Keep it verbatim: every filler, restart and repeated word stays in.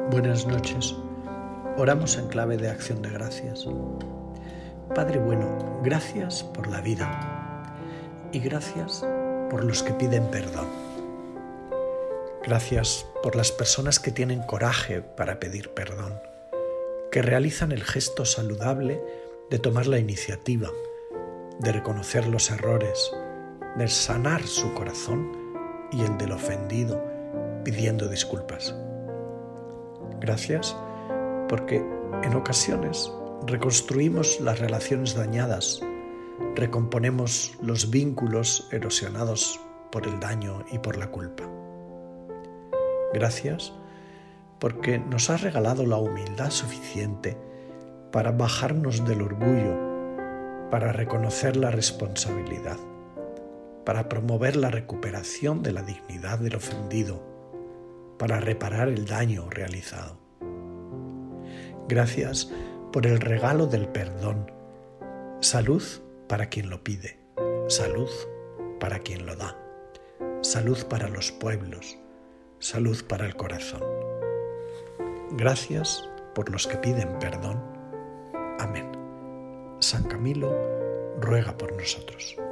Buenas noches. Oramos en clave de acción de gracias. Padre bueno, gracias por la vida y gracias por los que piden perdón. Gracias por las personas que tienen coraje para pedir perdón, que realizan el gesto saludable de tomar la iniciativa, de reconocer los errores, de sanar su corazón y el del ofendido pidiendo disculpas. Gracias porque en ocasiones reconstruimos las relaciones dañadas, recomponemos los vínculos erosionados por el daño y por la culpa. Gracias porque nos has regalado la humildad suficiente para bajarnos del orgullo, para reconocer la responsabilidad, para promover la recuperación de la dignidad del ofendido, para reparar el daño realizado. Gracias por el regalo del perdón, salud para quien lo pide, salud para quien lo da, salud para los pueblos, salud para el corazón. Gracias por los que piden perdón. Amén. San Camilo ruega por nosotros.